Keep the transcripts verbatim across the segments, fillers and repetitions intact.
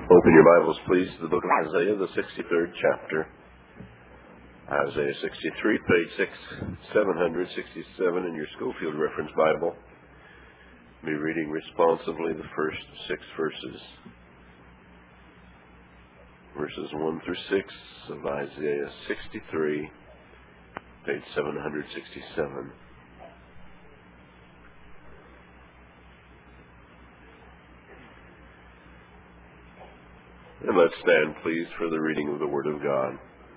Open your Bibles, please, to the book of Isaiah, the sixty-third chapter. Isaiah sixty-three, page six, seven sixty-seven in your Schofield Reference Bible. Be reading responsively the first six verses. Verses one through six of Isaiah sixty-three, page seven sixty-seven. And let's stand, please, for the reading of the Word of God.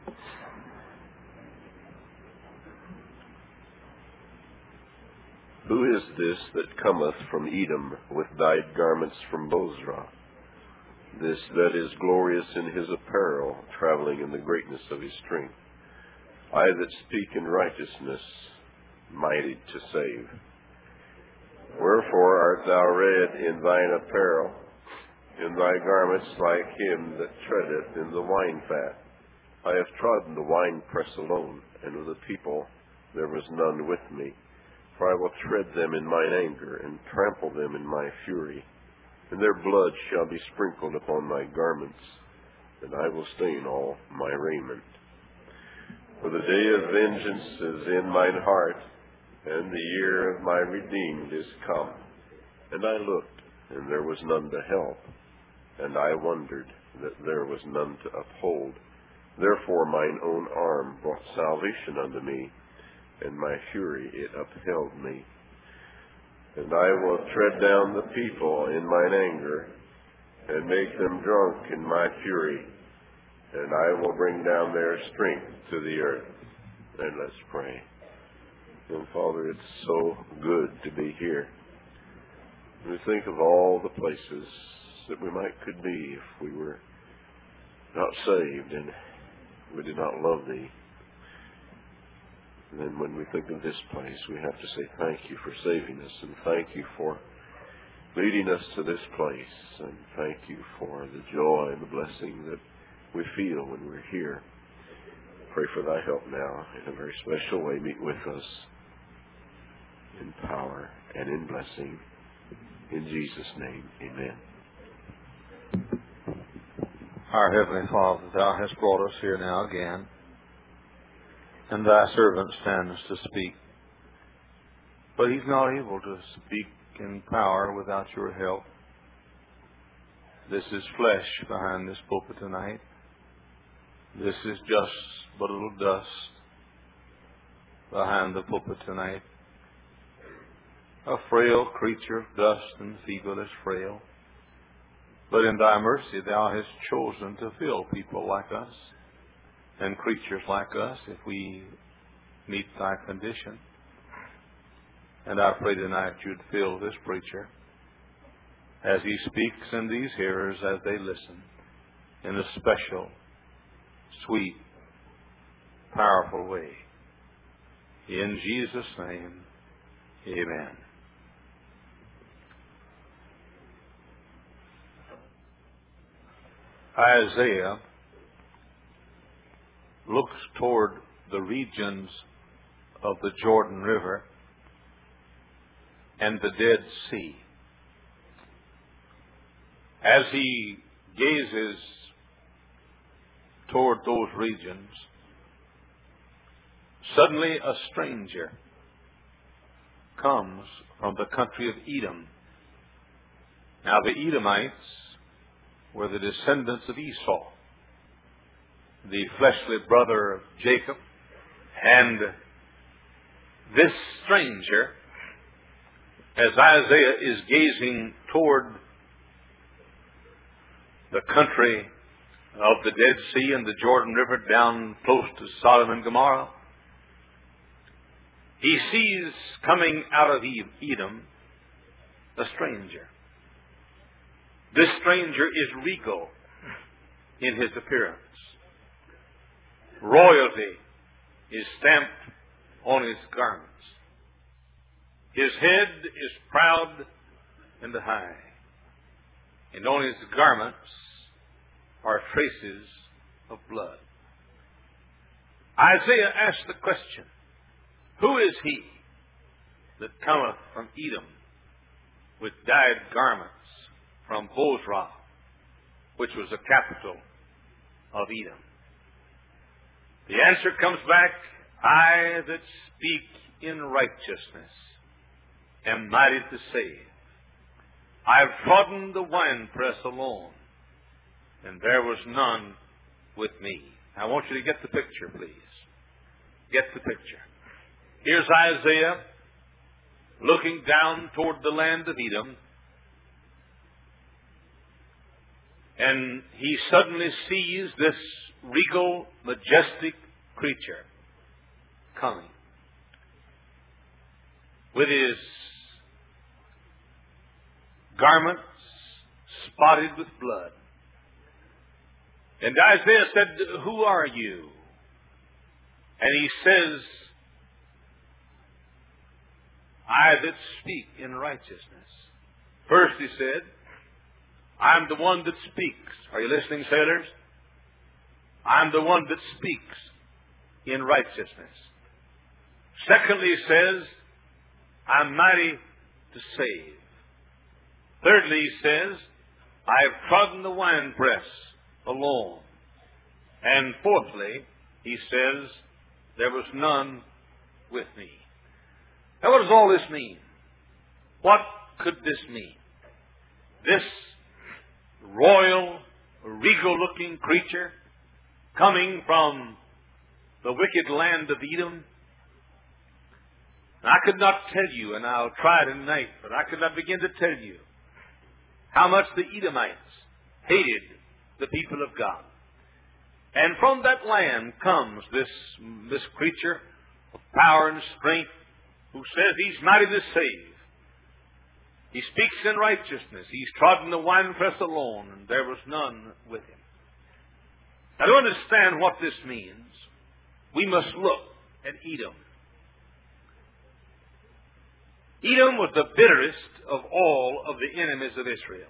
Who is this that cometh from Edom with dyed garments from Bozrah? This that is glorious in his apparel, traveling in the greatness of his strength. I that speak in righteousness, mighty to save. Wherefore art thou red in thine apparel, in thy garments like him that treadeth in the wine fat? I have trodden the winepress alone, and of the people there was none with me. For I will tread them in mine anger, and trample them in my fury. And their blood shall be sprinkled upon my garments, and I will stain all my raiment. For the day of vengeance is in mine heart, and the year of my redeemed is come. And I looked, and there was none to help, and I wondered that there was none to uphold. Therefore mine own arm brought salvation unto me, and my fury it upheld me. And I will tread down the people in mine anger, and make them drunk in my fury, and I will bring down their strength to the earth. And let's pray. And Father, it's so good to be here. We think of all the places that we might could be if we were not saved and we did not love Thee. And then when we think of this place, we have to say thank you for saving us, and thank you for leading us to this place, and thank you for the joy and the blessing that we feel when we're here. Pray for Thy help now in a very special way. Meet with us in power and in blessing. In Jesus' name, amen. Our Heavenly Father, Thou hast brought us here now again, and Thy servant stands to speak. But he's not able to speak in power without Your help. This is flesh behind this pulpit tonight. This is just but a little dust behind the pulpit tonight. A frail creature of dust and feeble as frail. But in Thy mercy Thou hast chosen to fill people like us and creatures like us if we meet Thy condition. And I pray tonight You'd fill this preacher as he speaks and these hearers as they listen in a special, sweet, powerful way. In Jesus' name, amen. Isaiah looks toward the regions of the Jordan River and the Dead Sea. As he gazes toward those regions, suddenly a stranger comes from the country of Edom. Now the Edomites were the descendants of Esau, the fleshly brother of Jacob. And this stranger, as Isaiah is gazing toward the country of the Dead Sea and the Jordan River down close to Sodom and Gomorrah, he sees coming out of Edom a stranger. This stranger is regal in his appearance. Royalty is stamped on his garments. His head is proud and high, and on his garments are traces of blood. Isaiah asked the question, who is he that cometh from Edom with dyed garments from Bozrah? which was the capital of Edom. The answer comes back, I that speak in righteousness am mighty to save. I have trodden the winepress alone, and there was none with me. I want you to get the picture, please. Get the picture. Here's Isaiah looking down toward the land of Edom, and he suddenly sees this regal, majestic creature coming with his garments spotted with blood. And Isaiah said, who are you? And he says, I that speak in righteousness. First he said, I'm the one that speaks. Are you listening, sailors? I'm the one that speaks in righteousness. Secondly, he says, I'm mighty to save. Thirdly, he says, I have trodden the winepress alone. And fourthly, he says, there was none with me. Now, what does all this mean? What could this mean? This royal, regal-looking creature coming from the wicked land of Edom. I could not tell you, and I'll try tonight, but I could not begin to tell you how much the Edomites hated the people of God. And from that land comes this, this creature of power and strength who says he's mighty to save. He speaks in righteousness. He's trodden the winepress alone, and there was none with him. Now, to understand what this means, we must look at Edom. Edom was the bitterest of all of the enemies of Israel.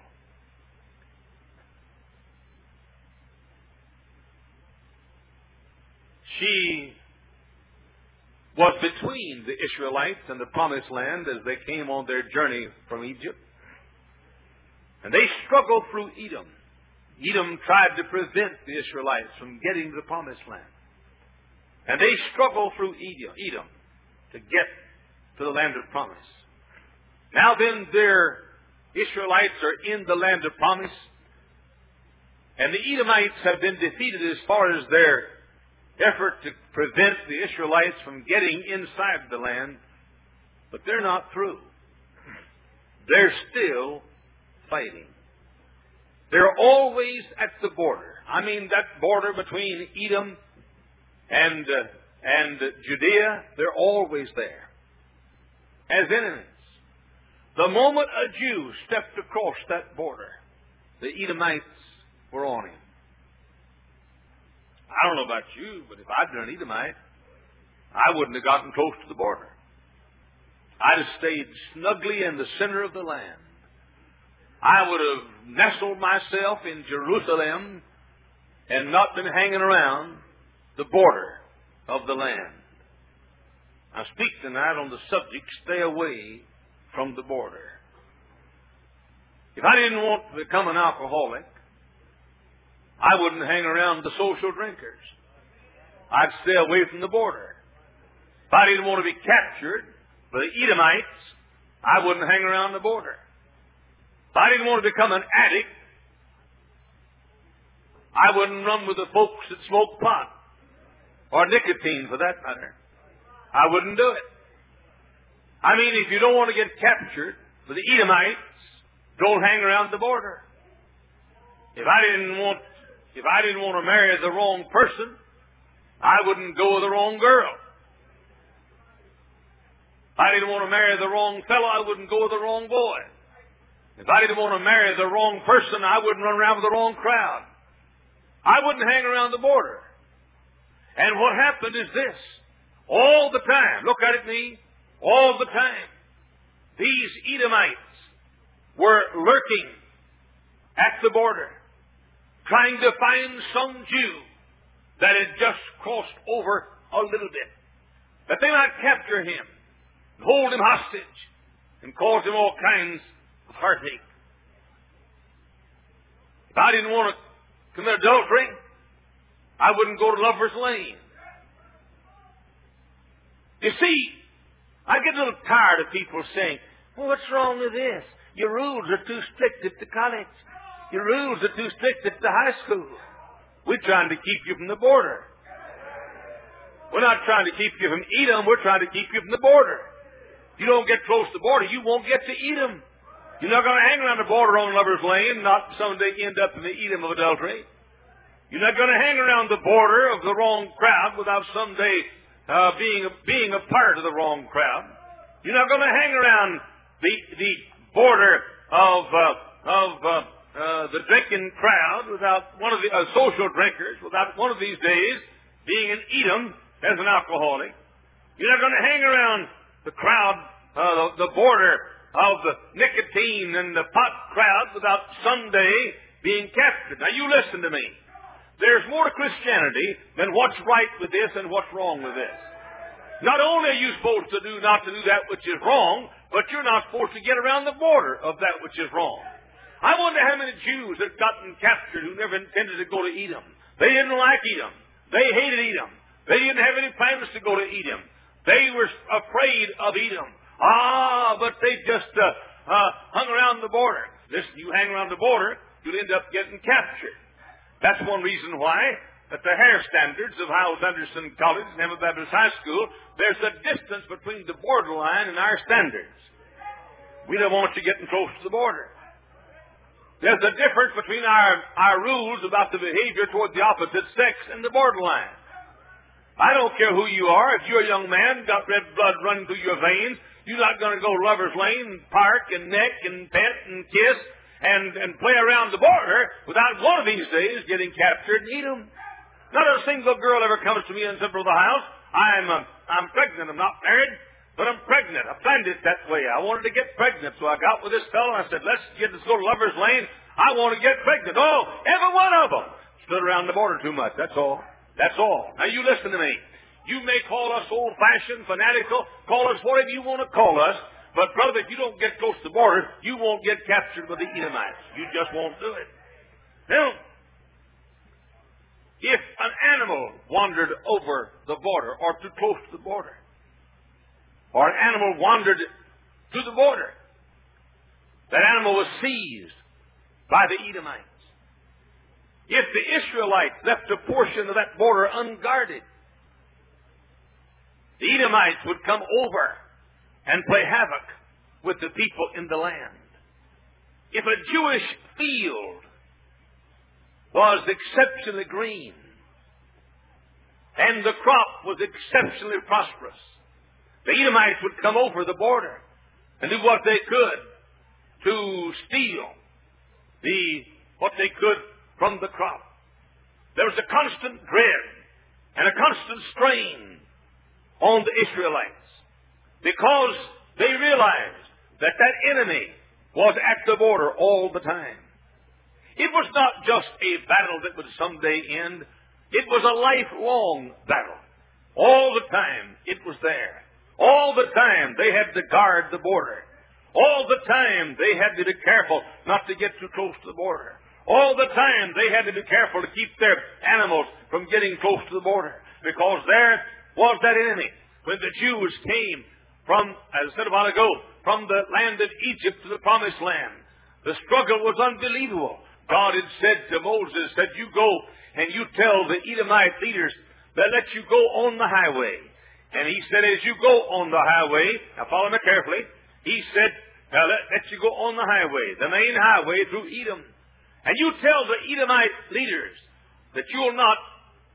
She was between the Israelites and the Promised Land as they came on their journey from Egypt. And they struggled through Edom. Edom tried to prevent the Israelites from getting to the Promised Land. And they struggled through Edom, Edom to get to the land of promise. Now then, their Israelites are in the land of promise, and the Edomites have been defeated as far as their effort to prevent the Israelites from getting inside the land, but they're not through. They're still fighting. They're always at the border. I mean, that border between Edom and uh, and uh, Judea, they're always there as enemies. The moment a Jew stepped across that border, the Edomites were on him. I don't know about you, but if I'd been an Edomite, I wouldn't have gotten close to the border. I'd have stayed snugly in the center of the land. I would have nestled myself in Jerusalem and not been hanging around the border of the land. I speak tonight on the subject, stay away from the border. If I didn't want to become an alcoholic, I wouldn't hang around the social drinkers. I'd stay away from the border. If I didn't want to be captured by the Edomites, I wouldn't hang around the border. If I didn't want to become an addict, I wouldn't run with the folks that smoke pot or nicotine, for that matter. I wouldn't do it. I mean, if you don't want to get captured by the Edomites, don't hang around the border. If I didn't want, if I didn't want to marry the wrong person, I wouldn't go with the wrong girl. If I didn't want to marry the wrong fellow, I wouldn't go with the wrong boy. If I didn't want to marry the wrong person, I wouldn't run around with the wrong crowd. I wouldn't hang around the border. And what happened is this. All the time, look at it me, all the time, these Edomites were lurking at the border, trying to find some Jew that had just crossed over a little bit, that they might capture him, hold him hostage, and cause him all kinds of heartache. If I didn't want to commit adultery, I wouldn't go to Lover's Lane. You see, I get a little tired of people saying, well, what's wrong with this? Your rules are too strict at the college. Your rules are too strict at the high school. We're trying to keep you from the border. We're not trying to keep you from Edom. We're trying to keep you from the border. If you don't get close to the border, you won't get to Edom. You're not going to hang around the border on Lover's Lane, not someday end up in the Edom of adultery. You're not going to hang around the border of the wrong crowd without someday uh, being, a, being a part of the wrong crowd. You're not going to hang around the, the border of, uh, of uh, uh, the drinking crowd without one of the uh, social drinkers, without one of these days being in Edom as an alcoholic. You're not going to hang around the crowd, uh, the, the border of the nicotine and the pot crowd without someday being captured. Now you listen to me. There's more to Christianity than what's right with this and what's wrong with this. Not only are you supposed to do not to do that which is wrong, but you're not supposed to get around the border of that which is wrong. I wonder how many Jews have gotten captured who never intended to go to Edom. They didn't like Edom. They hated Edom. They didn't have any plans to go to Edom. They were afraid of Edom. Ah, but they just uh, uh, hung around the border. Listen, you hang around the border, you'll end up getting captured. That's one reason why at the hair standards of Howells Anderson College and Emma Baptist High School, there's a distance between the borderline and our standards. We don't want you getting close to the border. There's a difference between our, our rules about the behavior toward the opposite sex and the borderline. I don't care who you are. If you're a young man, got red blood running through your veins, you're not going to go to Lover's Lane, park and neck and pet and kiss and, and play around the border without one of these days getting captured and eat them. Not a single girl ever comes to me and says, Brother House, I'm, uh, I'm pregnant. I'm not married, but I'm pregnant. I planned it that way. I wanted to get pregnant. So I got with this fellow and I said, let's get let's go to Lover's Lane. I want to get pregnant. Oh, every one of them stood around the border too much. That's all. That's all. Now you listen to me. You may call us old-fashioned, fanatical, call us whatever you want to call us, but brother, if you don't get close to the border, you won't get captured by the Edomites. You just won't do it. Now, if an animal wandered over the border or too close to the border, or an animal wandered to the border, that animal was seized by the Edomites. If the Israelites left a portion of that border unguarded, the Edomites would come over and play havoc with the people in the land. If a Jewish field was exceptionally green and the crop was exceptionally prosperous, the Edomites would come over the border and do what they could to steal the what they could from the crop. There was a constant dread and a constant strain on the Israelites because they realized that that enemy was at the border all the time. It was not just a battle that would someday end. It was a lifelong battle. All the time it was there. All the time they had to guard the border. All the time they had to be careful not to get too close to the border. All the time they had to be careful to keep their animals from getting close to the border. Because there was that enemy. When the Jews came from, as I said a while ago, from the land of Egypt to the promised land, the struggle was unbelievable. God had said to Moses, said, you go and you tell the Edomite leaders that let you go on the highway. And he said, as you go on the highway, now follow me carefully, he said, now let, let you go on the highway, the main highway through Edom. And you tell the Edomite leaders that you will not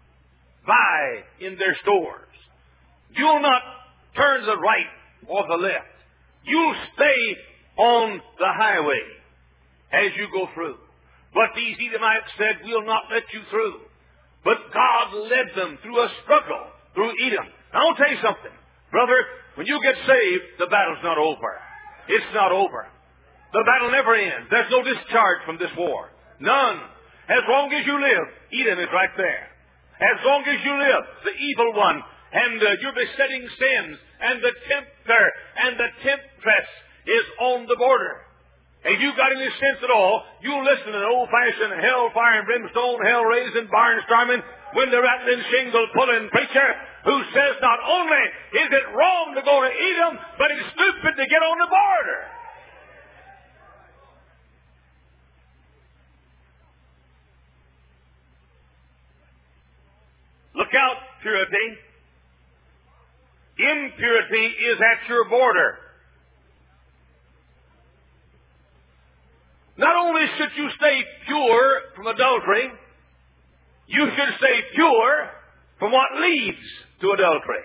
buy in their stores. You will not turn to the right or the left. You'll stay on the highway as you go through. But these Edomites said, we'll not let you through. But God led them through a struggle through Edom. Now I'll tell you something. Brother, when you get saved, the battle's not over. It's not over. The battle never ends. There's no discharge from this war. None. As long as you live, Edom is right there. As long as you live, the evil one and uh, your besetting sins and the tempter and the temptress is on the border. If you got any sense at all, you'll listen to an old-fashioned hellfire and brimstone, hell-raising, barnstorming, window-rattling, shingle-pulling preacher who says not only is it wrong to go to Edom, but it's stupid to get on the border. Look out, purity. Impurity is at your border. Not only should you stay pure from adultery, you should stay pure from what leads to adultery.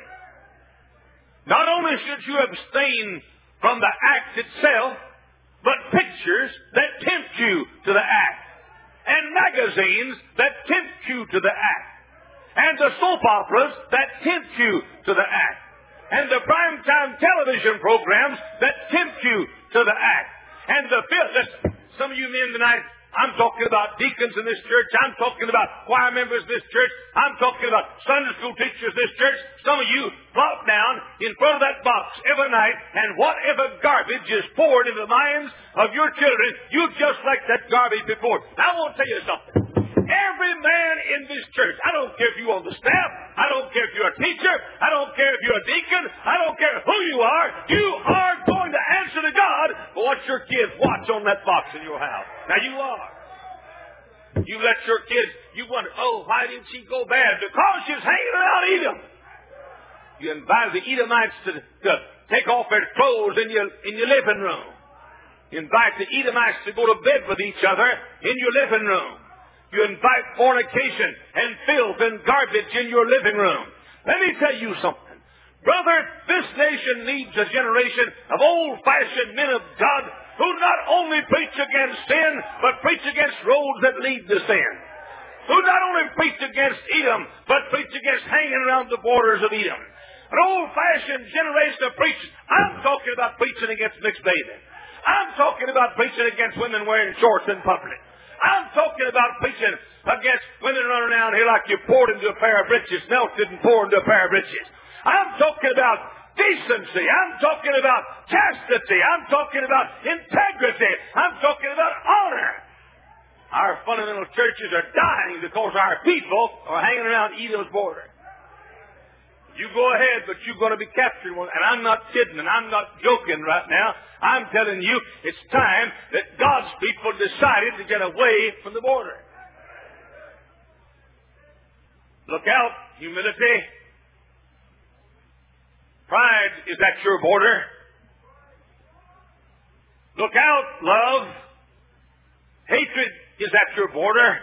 Not only should you abstain from the act itself, but pictures that tempt you to the act, and magazines that tempt you to the act, and the soap operas that tempt you to the act, and the primetime television programs that tempt you to the act, and the film. Listen, some of you men tonight, I'm talking about deacons in this church. I'm talking about choir members in this church. I'm talking about Sunday school teachers in this church. Some of you plop down in front of that box every night, and whatever garbage is poured into the minds of your children, you just like that garbage before. Now, I want to tell you something. Every man in this church, I don't care if you're on the staff, I don't care if you're a teacher, I don't care if you're a deacon, I don't care who you are, you are going to answer to God for what your kids watch on that box in your house. Now you are. You let your kids, you wonder, oh, why didn't she go bad? Because she's hanging around Edom. You invite the Edomites to, to take off their clothes in your, in your living room. You invite the Edomites to go to bed with each other in your living room. You invite fornication and filth and garbage in your living room. Let me tell you something. Brother, this nation needs a generation of old-fashioned men of God who not only preach against sin, but preach against roads that lead to sin. Who not only preach against Edom, but preach against hanging around the borders of Edom. An old-fashioned generation of preachers. I'm talking about preaching against mixed bathing. I'm talking about preaching against women wearing shorts in public. I'm talking about preaching against women running around here like you poured into a pair of breeches, melted and poured into a pair of breeches. I'm talking about decency. I'm talking about chastity. I'm talking about integrity. I'm talking about honor. Our fundamental churches are dying because our people are hanging around Edom's border. You go ahead, but you're going to be captured one. And I'm not kidding, and I'm not joking right now. I'm telling you, it's time that God's people decided to get away from the border. Look out, humility. Pride is at your border. Look out, love. Hatred is at your border.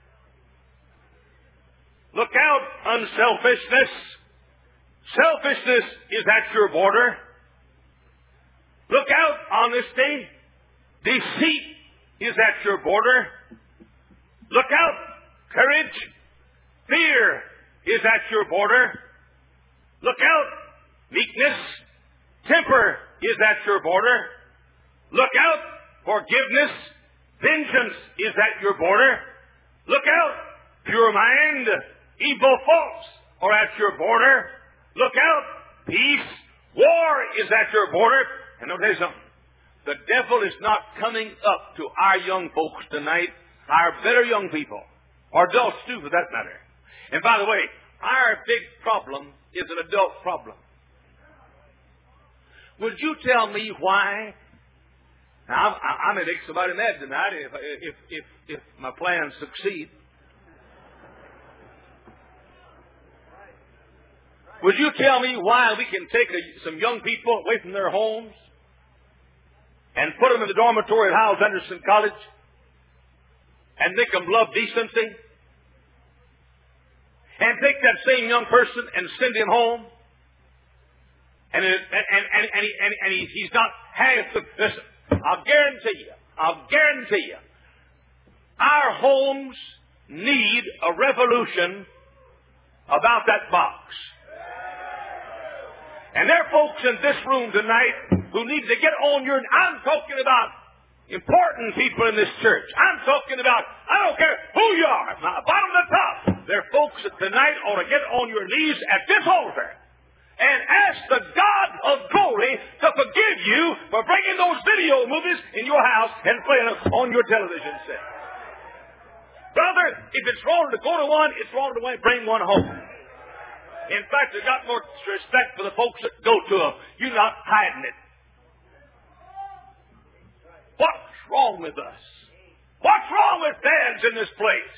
Look out, unselfishness. Selfishness is at your border. Look out, honesty. Deceit is at your border. Look out, courage. Fear is at your border. Look out, meekness. Temper is at your border. Look out, forgiveness. Vengeance is at your border. Look out, pure mind. Evil thoughts are at your border. Look out, peace. War is at your border. And I'll tell you something. The devil is not coming up to our young folks tonight, our better young people, or adults too for that matter. And by the way, our big problem is an adult problem. Would you tell me why? Now, I'm, I'm going to make somebody mad tonight if, if, if, if my plans succeed. Would you tell me why we can take a, some young people away from their homes and put them in the dormitory at Hyles Anderson College and make them love decency? And take that same young person and send him home? And, it, and, and, and, he, and, and he, he's not half the... Listen, I'll guarantee you, I'll guarantee you, our homes need a revolution about that box. And there are folks in this room tonight who need to get on your... I'm talking about important people in this church. I'm talking about, I don't care who you are, from the bottom to the top. There are folks that tonight ought to get on your knees at this altar and ask the God of glory to forgive you for bringing those video movies in your house and playing them on your television set. Brother, if it's wrong to go to one, it's wrong to bring one home. In fact, you've got more respect for the folks that go to them. You're not hiding it. What's wrong with us? What's wrong with dads in this place?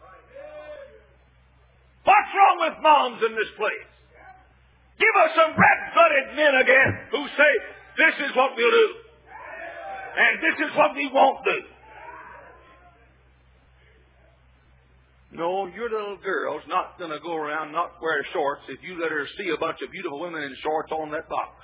What's wrong with moms in this place? Give us some red-blooded men again who say, this is what we'll do. And this is what we won't do. No, your little girl's not going to go around not wear shorts if you let her see a bunch of beautiful women in shorts on that box.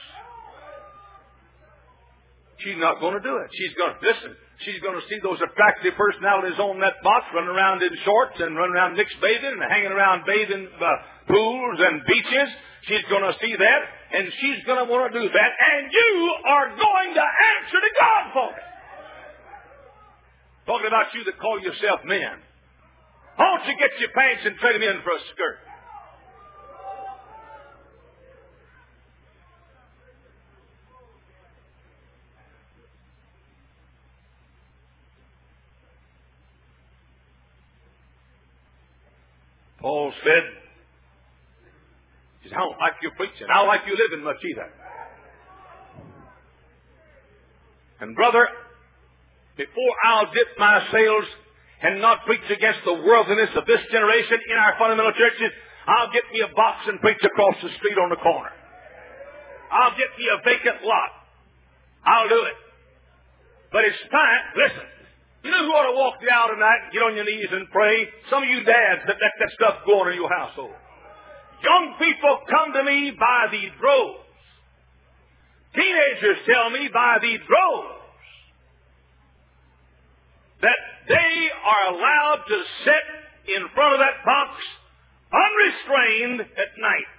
She's not going to do it. She's going to, listen, she's going to see those attractive personalities on that box running around in shorts and running around mixed bathing and hanging around bathing uh, pools and beaches. She's going to see that, and she's going to want to do that, and you are going to answer to God for it. Talking about you that call yourself men. Why don't you get your pants and trade them in for a skirt? Paul said, he said, I don't like your preaching. I don't like you living much either. And brother, before I'll dip my sails and not preach against the worldliness of this generation in our fundamental churches, I'll get me a box and preach across the street on the corner. I'll get me a vacant lot. I'll do it. But it's time, listen, you know who ought to walk the aisle tonight and get on your knees and pray? Some of you dads that let that stuff go on in your household. Young people come to me by the droves. Teenagers tell me by the droves that they are allowed to sit in front of that box unrestrained at night.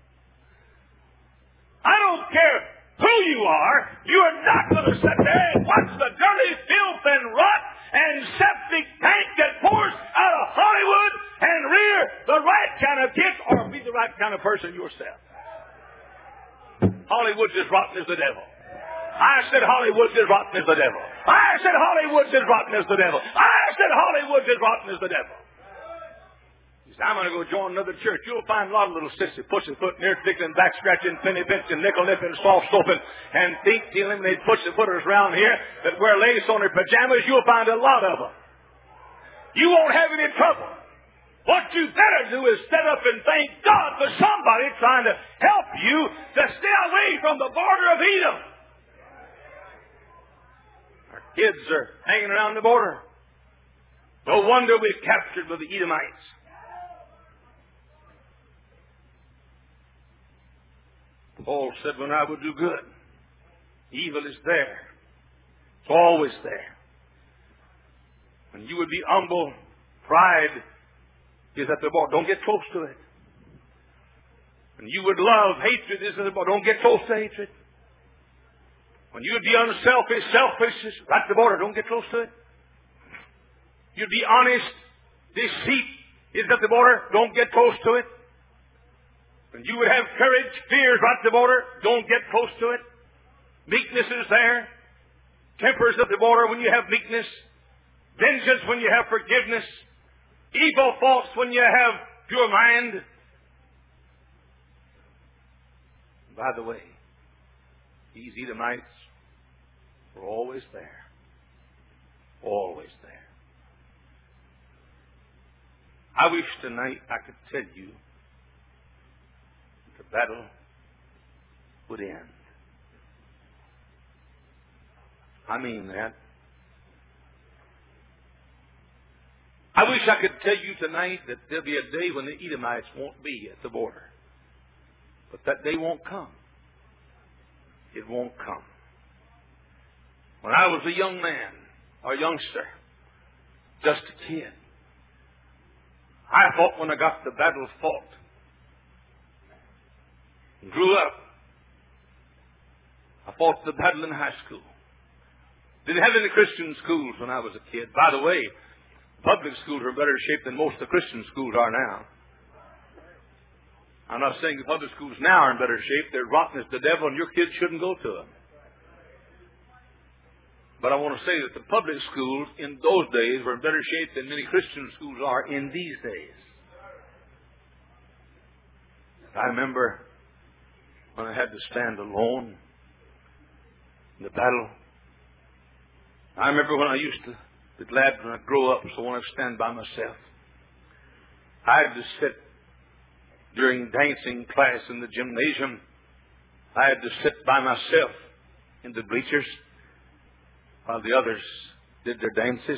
I don't care who you are, you are not going to sit there and watch the dirty filth and rot and septic tank that pours out of Hollywood and rear the right kind of kids or be the right kind of person yourself. Hollywood's as rotten as the devil. I said Hollywood's as rotten as the devil. I said Hollywood's as rotten as the devil. I said Hollywood's as rotten as the devil. He said, I'm going to go join another church. You'll find a lot of little sissy pussyfoot, near tickling, back scratching, penny pinching, nickel nipping, soft soaping, and feet stealing. They pussyfooters around here that wear lace on their pajamas. You'll find a lot of them. You won't have any trouble. What you better do is stand up and thank God for somebody trying to help you to stay away from the border of Edom. Our kids are hanging around the border. No wonder we're captured with the Edomites. Paul said, when I would do good, evil is there. It's always there. When you would be humble, pride is at the border. Don't get close to it. When you would love, hatred is at the border. Don't get close to hatred. When you would be unselfish, selfish is at the border. Don't get close to it. You'd be honest, deceit is at the border. Don't get close to it. When you would have courage, fear is right at the border. Don't get close to it. Meekness is there. Temper is at the border when you have meekness. Vengeance when you have forgiveness. Evil thoughts when you have pure mind. By the way, these Edomites were always there. Always there. I wish tonight I could tell you the battle would end. I mean that. I wish I could tell you tonight that there'll be a day when the Edomites won't be at the border. But that day won't come. It won't come. When I was a young man, or youngster, just a kid, I thought when I got the battle fought, grew up, I fought the battle in high school. Didn't have any Christian schools when I was a kid. By the way, public schools are in better shape than most of the Christian schools are now. I'm not saying the public schools now are in better shape. They're rotten as the devil, and your kids shouldn't go to them. But I want to say that the public schools in those days were in better shape than many Christian schools are in these days. I remember when I had to stand alone in the battle. I remember when I used to be glad when I grow up, so I want to stand by myself. I had to sit during dancing class in the gymnasium. I had to sit by myself in the bleachers while the others did their dances.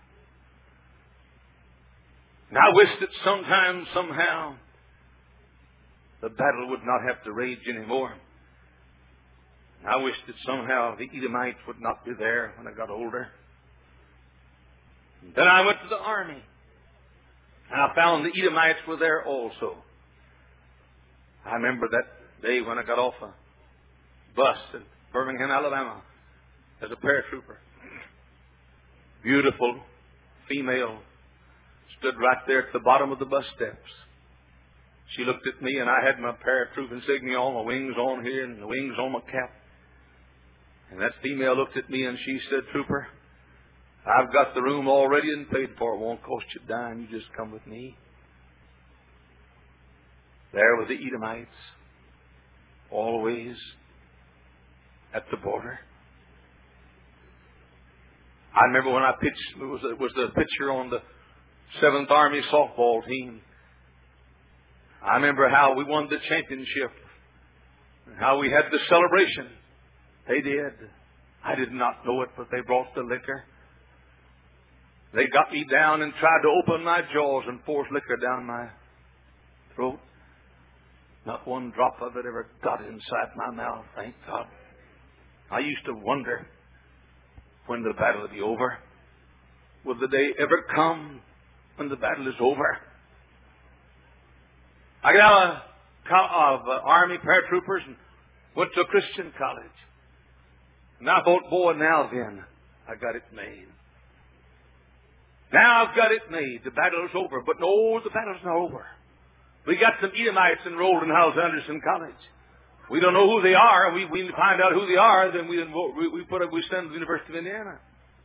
And I wished that sometime, somehow, the battle would not have to rage anymore. And I wished that somehow the Edomites would not be there when I got older. And then I went to the army, and I found the Edomites were there also. I remember that day when I got off a bus in Birmingham, Alabama, as a paratrooper. Beautiful female stood right there at the bottom of the bus steps. She looked at me, and I had my paratroop insignia on, my wings on here, and the wings on my cap. And that female looked at me, and she said, "Trooper, I've got the room already and paid for. It won't cost you a dime. You just come with me." There were the Edomites, always at the border. I remember when I pitched, it was, it was the pitcher on the seventh Army softball team. I remember how we won the championship and how we had the celebration. They did. I did not know it, but they brought the liquor. They got me down and tried to open my jaws and force liquor down my throat. Not one drop of it ever got inside my mouth, thank God. I used to wonder when the battle would be over. Will the day ever come when the battle is over? I got out of, of uh, Army paratroopers and went to a Christian college. And I thought, boy, now then, I got it made. Now I've got it made. The battle is over. But no, the battle's not over. We got some Edomites enrolled in House Anderson College. We don't know who they are. We, we find out who they are, then we we, we put a, we send them to the University of Indiana.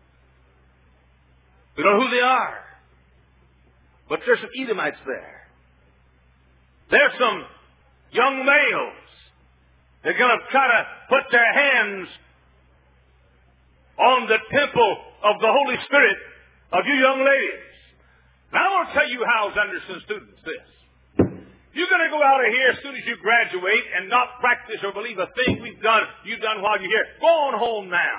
We don't know who they are. But there's some Edomites there. There's some young males. They're going to try to put their hands on the temple of the Holy Spirit of you young ladies. Now I want to tell you, House Anderson students, this. You're going to go out of here as soon as you graduate and not practice or believe a thing we've done, you've done while you're here. Go on home now.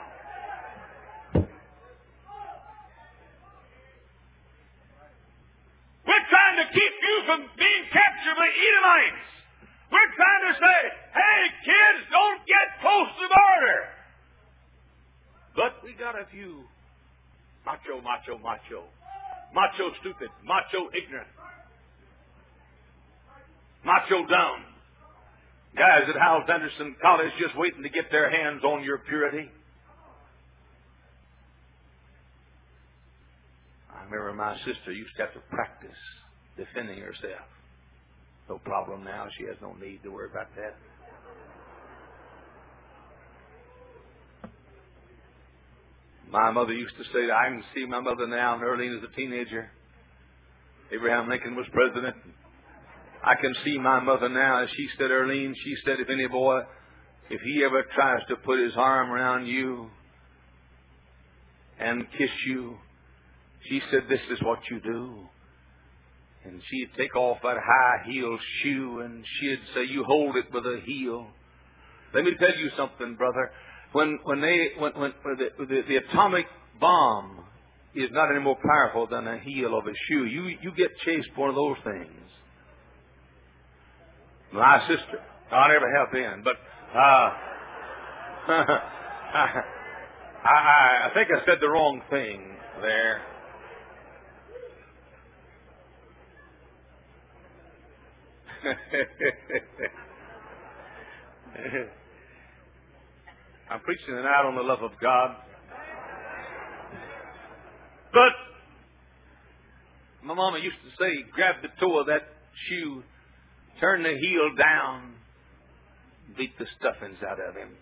We're trying to keep you from being captured by Edomites. We're trying to say, hey, kids, don't get close to the border. But we got a few macho, macho, macho, macho stupid, macho ignorant, macho dumb guys at House Anderson College just waiting to get their hands on your purity. I remember my sister used to have to practice defending herself. No problem now. She has no need to worry about that. My mother used to say, I can see my mother now, and Earlene as a teenager. Abraham Lincoln was president. I can see my mother now. As she said, Earlene, she said, if any boy, if he ever tries to put his arm around you and kiss you, she said, this is what you do. And she'd take off that high heel shoe and she'd say, you hold it with a heel. Let me tell you something, brother. When when they when when the, the, the atomic bomb is not any more powerful than a heel of a shoe, you you get chased for one of those things. My sister, I never have been, but uh, I, I I think I said the wrong thing there. I'm preaching tonight on the love of God. But my mama used to say, grab the toe of that shoe Turn the heel down. Beat the stuffings out of him.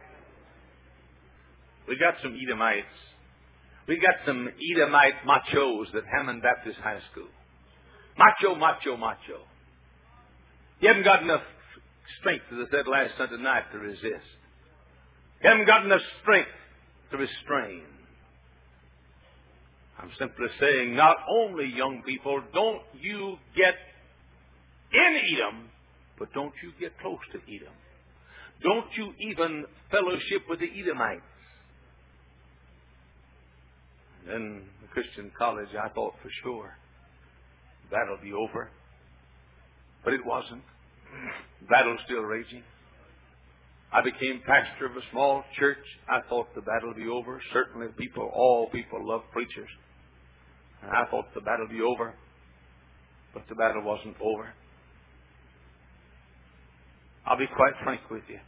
We got some Edomites. We got some Edomite machos at Hammond Baptist High School. Macho, macho, macho. You haven't got enough strength, as I said last Sunday night, to resist. You haven't got enough strength to restrain. I'm simply saying, not only young people, don't you get in Edom, but don't you get close to Edom. Don't you even fellowship with the Edomites. And then in Christian college, I thought for sure that'll be over. But it wasn't. The battle's still raging. I became pastor of a small church. I thought the battle would be over. Certainly people, all people love preachers. And I thought the battle would be over. But the battle wasn't over. I'll be quite frank with you.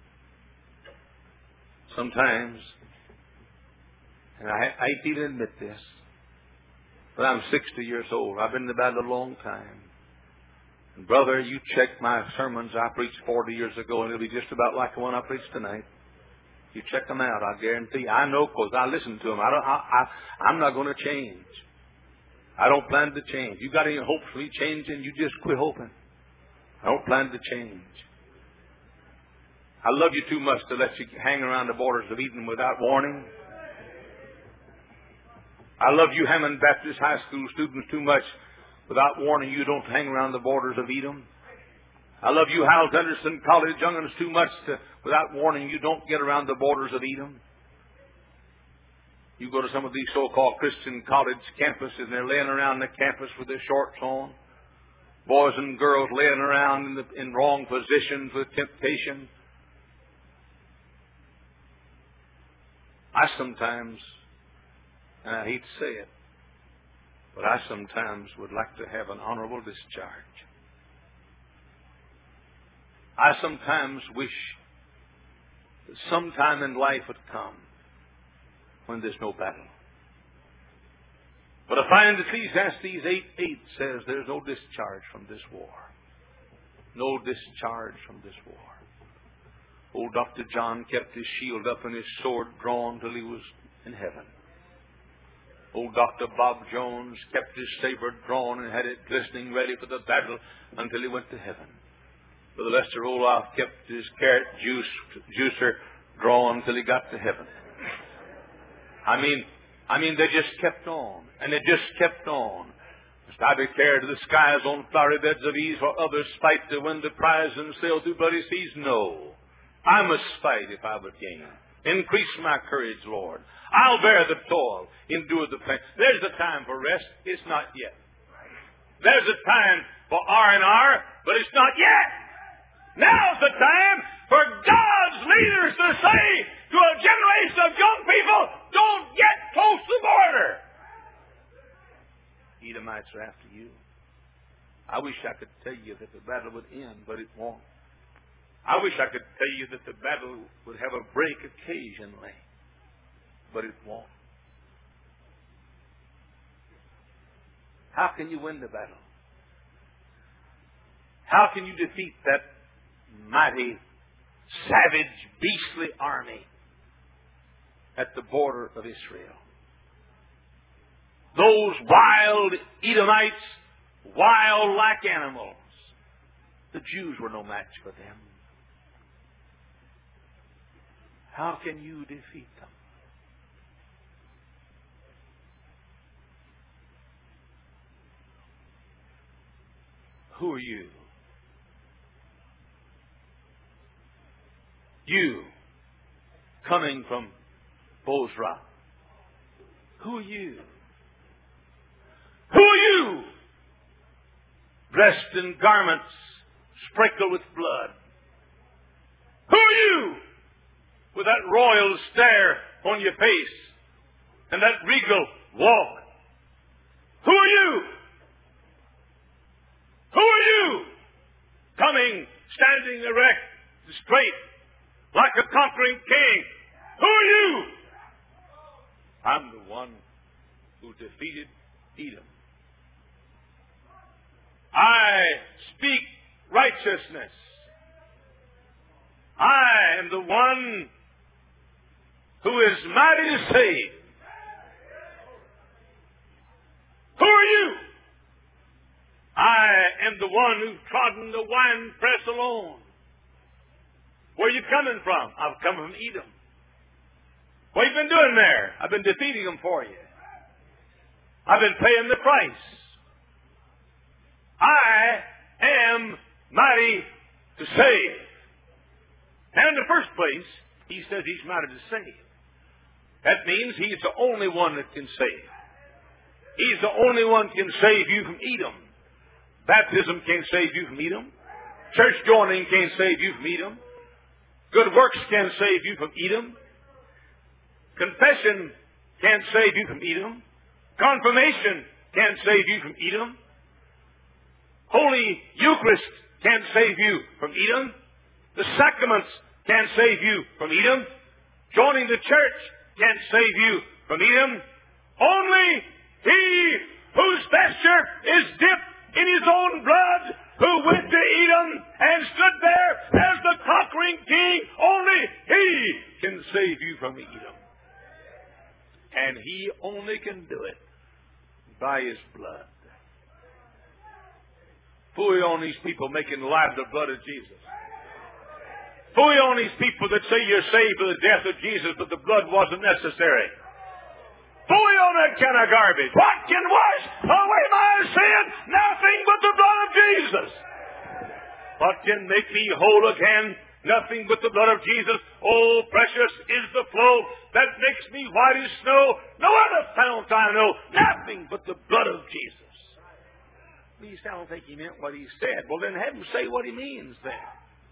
Sometimes, and I, I hate to even admit this, but I'm sixty years old. I've been in the battle a long time. And brother, you check my sermons I preached forty years ago, and it'll be just about like the one I preached tonight. You check them out, I guarantee. I know because I listen to them. I don't, I, I, I'm not going to change. I don't plan to change. You got any hope for me changing? You just quit hoping. I don't plan to change. I love you too much to let you hang around the borders of Eden without warning. I love you Hammond Baptist High School students too much without warning you don't hang around the borders of Edom. I love you Hal Henderson College young'uns too much to, without warning you don't get around the borders of Edom. You go to some of these so-called Christian college campuses and they're laying around the campus with their shorts on. Boys and girls laying around in, the, in wrong positions with temptation. I sometimes, and I hate to say it, but I sometimes would like to have an honorable discharge. I sometimes wish that sometime in life would come when there's no battle. But I find Ecclesiastes eight eight says there's no discharge from this war. No discharge from this war. Old Doctor John kept his shield up and his sword drawn till he was in heaven. Old Doctor Bob Jones kept his saber drawn and had it glistening ready for the battle until he went to heaven. Brother Lester Olaf kept his carrot juice juicer drawn till he got to heaven. I mean, I mean, they just kept on, and they just kept on. Must I be carried to the skies on flowery beds of ease, while others fight to win the prize and sail through bloody seas? No. I must fight if I would gain. Increase my courage, Lord. I'll bear the toil, endure the pain. There's the time for rest. It's not yet. There's a time for R and R, but it's not yet. Now's the time for God's leaders to say to a generation of young people, don't get close to the border. Edomites are after you. I wish I could tell you that the battle would end, but it won't. I wish I could tell you that the battle would have a break occasionally, but it won't. How can you win the battle? How can you defeat that mighty, savage, beastly army at the border of Israel? Those wild Edomites, wild like animals. The Jews were no match for them. How can you defeat them? Who are you? You, coming from Bozrah. Who are you? Who are you? Dressed in garments sprinkled with blood. Who are you? With that royal stare on your face and that regal walk. Who are you? Who are you? Coming, standing erect, straight, like a conquering king. Who are you? I'm the one who defeated Edom. I speak righteousness. I am the one who is mighty to save. Who are you? I am the one who trodden the winepress alone. Where are you coming from? I've come from Edom. What have you been doing there? I've been defeating them for you. I've been paying the price. I am mighty to save. And in the first place, he says he's mighty to save. That means he's the only one that can save. He's the only one who can save you from Edom. Baptism can't save you from Edom. Church joining can't save you from Edom. Good works can't save you from Edom. Confession can't save you from Edom. Confirmation can't save you from Edom. Holy Eucharist can't save you from Edom. The sacraments can't save you from Edom. Joining the church can't save you from Edom. Only he whose vesture is dipped in his own blood, who went to Edom and stood there as the conquering king, only he can save you from Edom. And he only can do it by his blood. Fooey on these people making light of the blood of Jesus. Fooey on these people that say you're saved by the death of Jesus, but the blood wasn't necessary. Fooey on that kind of garbage. What can wash away my sin? Nothing but the blood of Jesus. What can make me whole again? Nothing but the blood of Jesus. Oh, precious is the flow that makes me white as snow. No other fount I know. Nothing but the blood of Jesus. At least I don't think he meant what he said. Well, then have him say what he means then.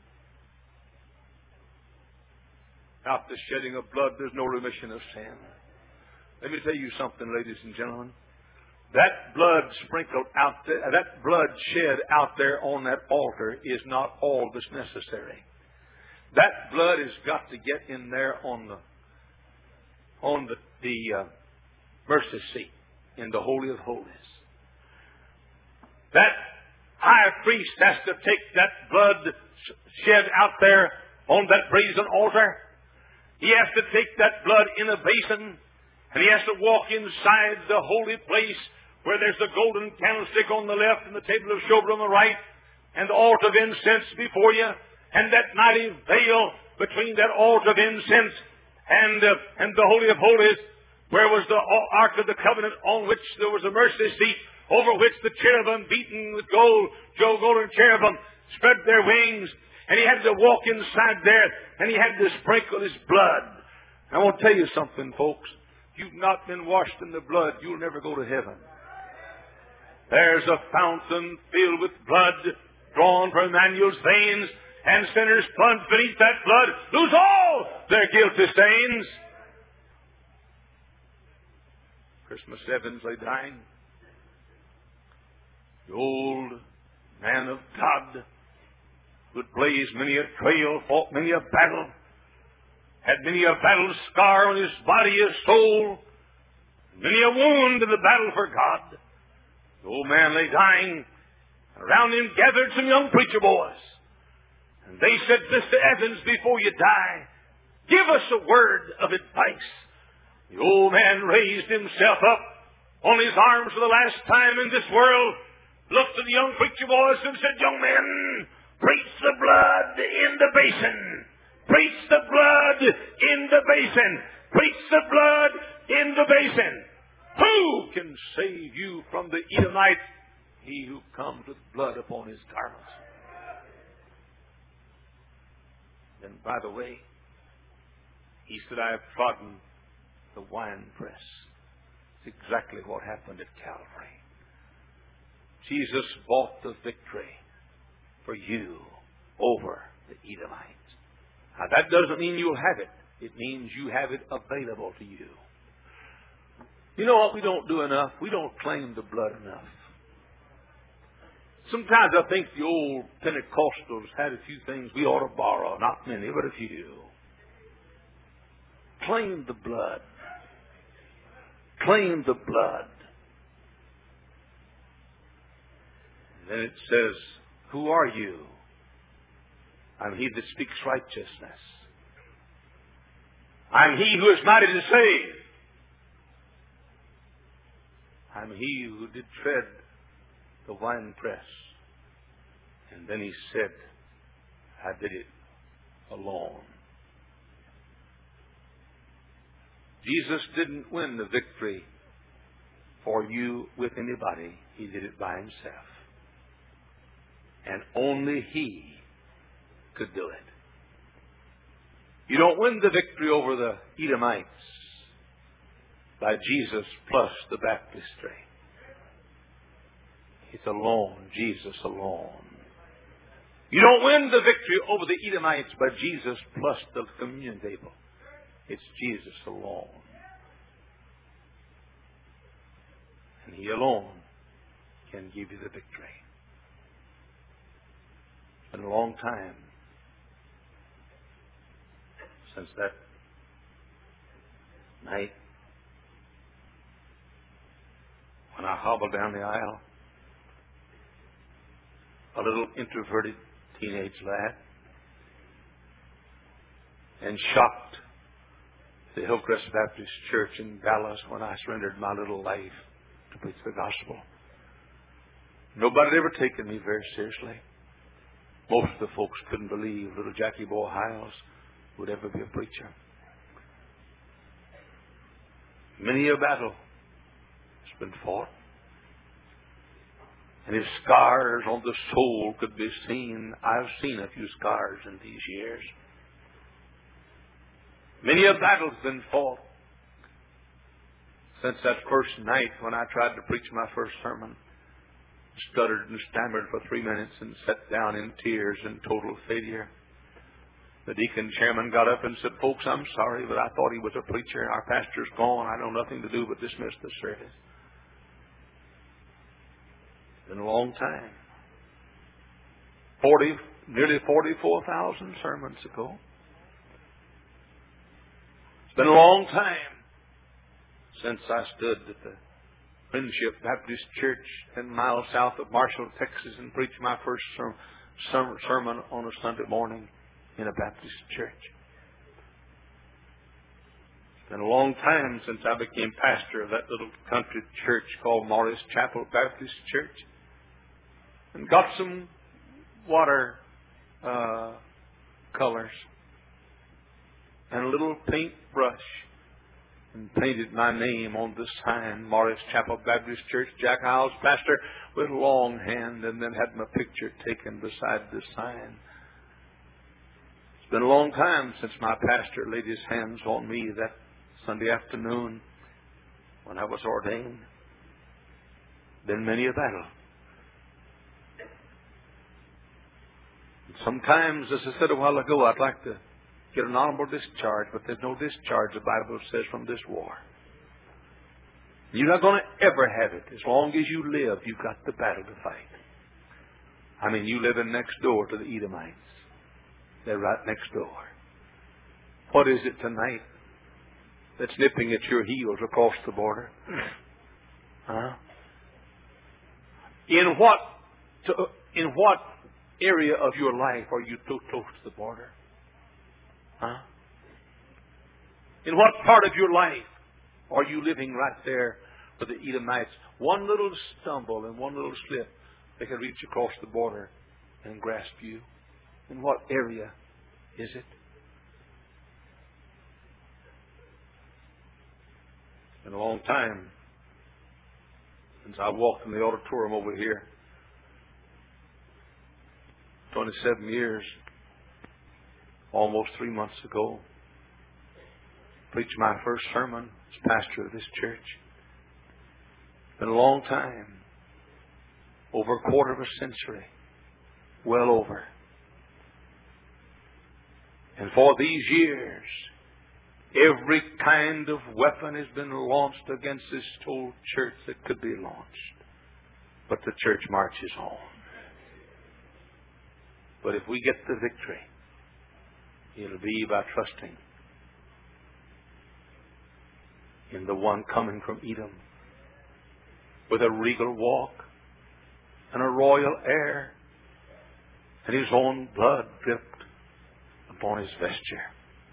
Without the shedding of blood, there's no remission of sin. Let me tell you something, ladies and gentlemen. That blood sprinkled out there, that blood shed out there on that altar is not all that's necessary. That blood has got to get in there on the on the, the uh, mercy seat in the Holy of Holies. That high priest has to take that blood shed out there on that brazen altar. He has to take that blood in a basin, and he has to walk inside the holy place where there's the golden candlestick on the left and the table of showbread on the right and the altar of incense before you and that mighty veil between that altar of incense and, uh, and the Holy of Holies, where was the Ark of the Covenant on which there was a mercy seat over which the cherubim beaten with gold, Joe golden cherubim, spread their wings, and he had to walk inside there and he had to sprinkle his blood. I want to tell you something, folks. If you've not been washed in the blood, you'll never go to heaven. There's a fountain filled with blood drawn from Emmanuel's veins, and sinners plunged beneath that blood lose all their guilty stains. Christmas Evans lay dying. The old man of God who had blazed many a trail, fought many a battle, had many a battle scar on his body, his soul, many a wound in the battle for God. The old man lay dying. Around him gathered some young preacher boys. And they said, Mister Evans, before you die, give us a word of advice. The old man raised himself up on his arms for the last time in this world, looked at the young preacher boys and said, young men, preach the blood in the basin. Preach the blood in the basin. Preach the blood in the basin. Who can save you from the Edomite? He who comes with blood upon his garments. Then, by the way, he said, I have trodden the winepress. It's exactly what happened at Calvary. Jesus bought the victory for you over the Edomites. Now, that doesn't mean you'll have it. It means you have it available to you. You know what we don't do enough? We don't claim the blood enough. Sometimes I think the old Pentecostals had a few things we ought to borrow. Not many, but a few. Claim the blood. Claim the blood. And then it says, Who are you? I'm he that speaks righteousness. I'm he who is mighty to save. I'm he who did tread the winepress. And then he said, I did it alone. Jesus didn't win the victory for you with anybody. He did it by himself. And only he could do it. You don't win the victory over the Edomites by Jesus plus the baptistry. It's alone, Jesus alone. You don't win the victory over the Edomites by Jesus plus the communion table. It's Jesus alone. And he alone can give you the victory. It's been a long time since that night when I hobbled down the aisle, a little introverted teenage lad, and shocked the Hillcrest Baptist Church in Dallas when I surrendered my little life to preach the gospel. Nobody had ever taken me very seriously. Most of the folks couldn't believe little Jackie Boy Hiles would ever be a preacher. Many a battle has been fought. And if scars on the soul could be seen, I've seen a few scars in these years. Many a battle's been fought since that first night when I tried to preach my first sermon. Stuttered and stammered for three minutes and sat down in tears and total failure. The deacon chairman got up and said, folks, I'm sorry, but I thought he was a preacher. Our pastor's gone. I know nothing to do but dismiss the service. It's been a long time. Forty, nearly forty-four thousand sermons ago. It's been a long time since I stood at the Friendship Baptist Church ten miles south of Marshall, Texas, and preached my first ser- ser- sermon on a Sunday morning in a Baptist church. It's been a long time since I became pastor of that little country church called Morris Chapel Baptist Church, and got some water uh, colors and a little paint brush and painted my name on the sign, Morris Chapel Baptist Church, Jack Hiles, pastor, with a long hand, and then had my picture taken beside the sign. It's been a long time since my pastor laid his hands on me that Sunday afternoon when I was ordained. Been many a battle. And sometimes, as I said a while ago, I'd like to get an honorable discharge, but there's no discharge, the Bible says, from this war. You're not going to ever have it. As long as you live, you've got the battle to fight. I mean, you live in next door to the Edomites. They're right next door. What is it tonight that's nipping at your heels across the border? Huh? In what, to, in what area of your life are you too close to the border? Huh? In what part of your life are you living right there with the Edomites? One little stumble and one little slip, they can reach across the border and grasp you. In what area is it? It's been a long time since I walked in the auditorium over here. twenty-seven years. Almost three months ago, preached my first sermon as pastor of this church. It's been a long time, over a quarter of a century, well over. And for these years, every kind of weapon has been launched against this whole church that could be launched. But the church marches on. But if we get the victory, it'll be by trusting in the one coming from Edom with a regal walk and a royal air and His own blood dripped upon His vesture.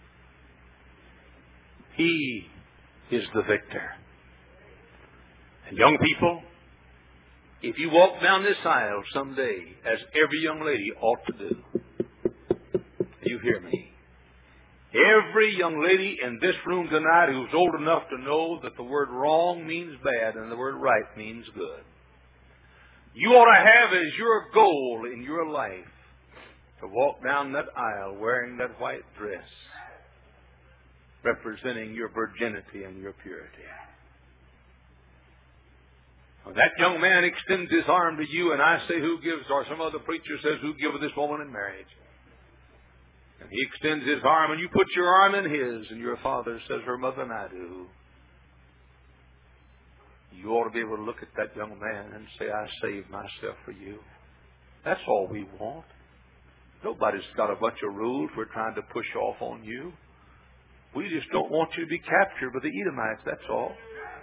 He is the victor. And young people, if you walk down this aisle someday, as every young lady ought to do, you hear me? Every young lady in this room tonight who's old enough to know that the word wrong means bad and the word right means good, you ought to have as your goal in your life to walk down that aisle wearing that white dress, representing your virginity and your purity. When that young man extends his arm to you, and I say, who gives, or some other preacher says, who giveth this woman in marriage? And he extends his arm, and you put your arm in his, and your father says, her mother and I do. You ought to be able to look at that young man and say, I saved myself for you. That's all we want. Nobody's got a bunch of rules we're trying to push off on you. We just don't want you to be captured by the Edomites, that's all.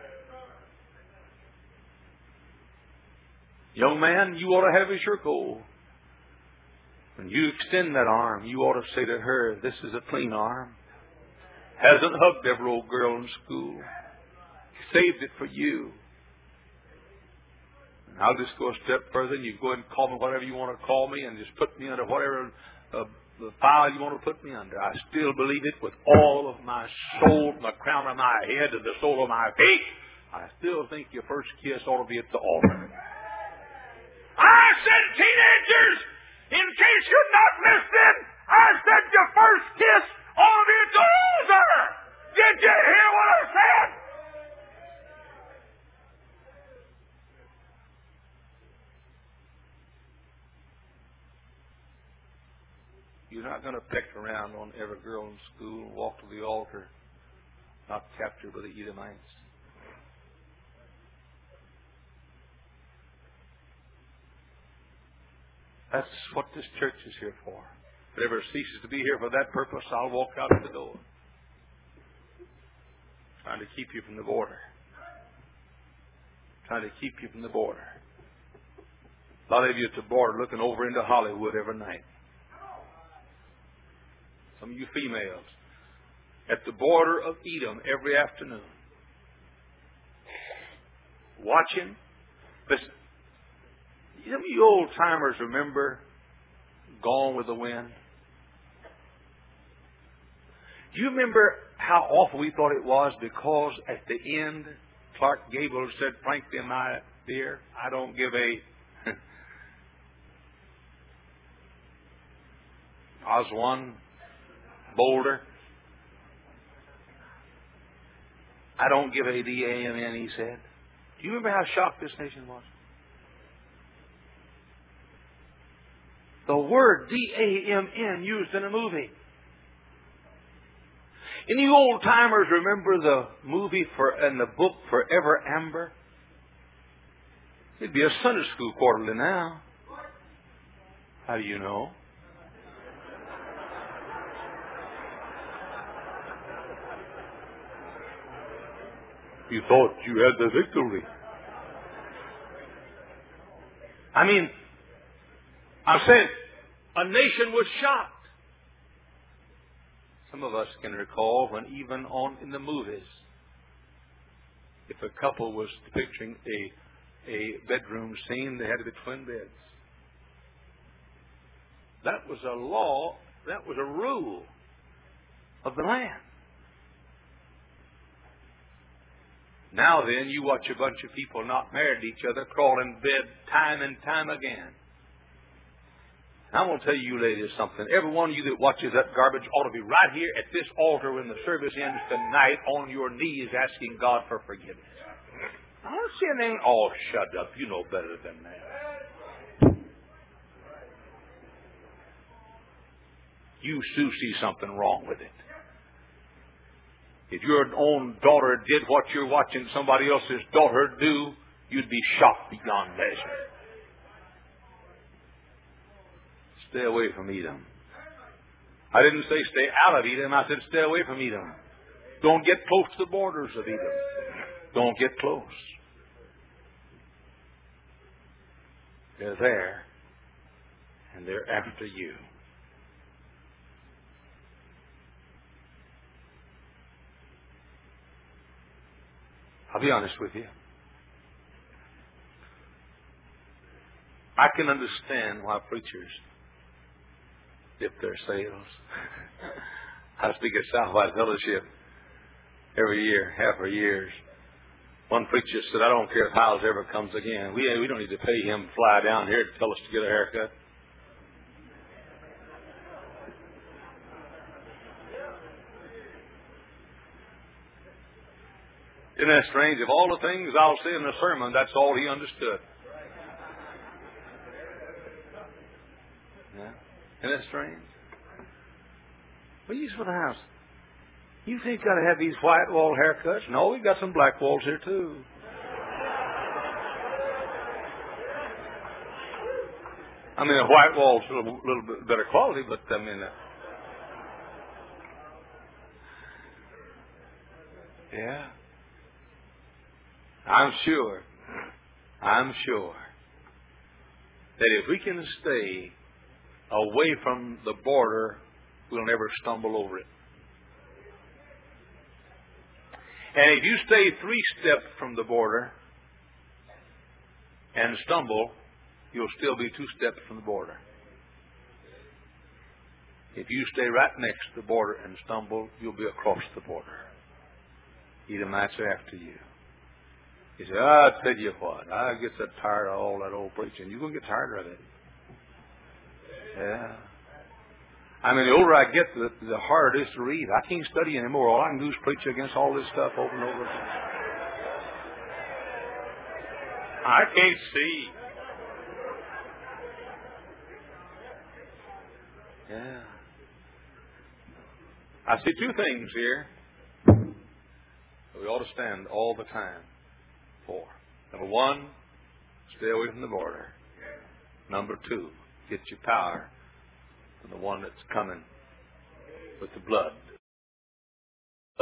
Young man, you ought to have as your goal. When you extend that arm, you ought to say to her, this is a clean arm. Hasn't hugged every old girl in school. Saved it for you. And I'll just go a step further, and you go ahead and call me whatever you want to call me, and just put me under whatever uh, the file you want to put me under. I still believe it with all of my soul, from the crown of my head to the sole of my feet. I still think your first kiss ought to be at the altar. I said, teenagers, in case you're not listening, I said your first kiss ought to be at the altar. Did you hear what I said? You're not going to pick around on every girl in school and walk to the altar, not captured by the Edomites. That's what this church is here for. If it ever ceases to be here for that purpose, I'll walk out the door. Trying to keep you from the border. Trying to keep you from the border. A lot of you at the border looking over into Hollywood every night. Some of you females at the border of Edom every afternoon. Watching. Listen. Some of you old timers remember Gone with the Wind? Do you remember how awful we thought it was because at the end Clark Gable said, frankly, my dear, I don't give a Oswan Boulder. I don't give a D A M N, he said. Do you remember how shocked this nation was? The word D A M N used in a movie. Any old timers remember the movie for and the book Forever Amber? It'd be a Sunday school quarterly now. How do you know? You thought you had the victory. I mean, I said, a nation was shocked. Some of us can recall when even on in the movies, if a couple was depicting a, a bedroom scene, they had to be twin beds. That was a law, that was a rule of the land. Now then, you watch a bunch of people not married to each other crawl in bed time and time again. I'm going to tell you ladies something. Every one of you that watches that garbage ought to be right here at this altar when the service ends tonight on your knees asking God for forgiveness. I don't see anything. Oh, shut up. You know better than that. You do see something wrong with it. If your own daughter did what you're watching somebody else's daughter do, you'd be shocked beyond measure. Stay away from Edom. I didn't say stay out of Edom. I said stay away from Edom. Don't get close to the borders of Edom. Don't get close. They're there. and they're after you. I'll be honest with you. I can understand why preachers dip their sails. I speak at Southwide Fellowship every year, half for years. One preacher said, I don't care if Hiles ever comes again. We, we don't need to pay him to fly down here to tell us to get a haircut. Isn't that strange? Of all the things I'll say in the sermon, that's all he understood. Yeah. Isn't that strange? Well, you what house. You think got to have these white wall haircuts? No, we've got some black walls here too. I mean, a white wall's a little, little bit better quality, but I mean, uh, yeah. I'm sure, I'm sure that if we can stay away from the border, we'll never stumble over it. And if you stay three steps from the border and stumble, you'll still be two steps from the border. If you stay right next to the border and stumble, you'll be across the border. Edomites are after you. He said, oh, I tell you what, I get so tired of all that old preaching. You're going to get tired of it. Yeah. I mean, the older I get, the, the harder it is to read. I can't study anymore. All I can do is preach against all this stuff over and over again. I can't see. Yeah. I see two things here that we ought to stand all the time for. Number one, stay away from the border. Number two, get your power from the one that's coming with the blood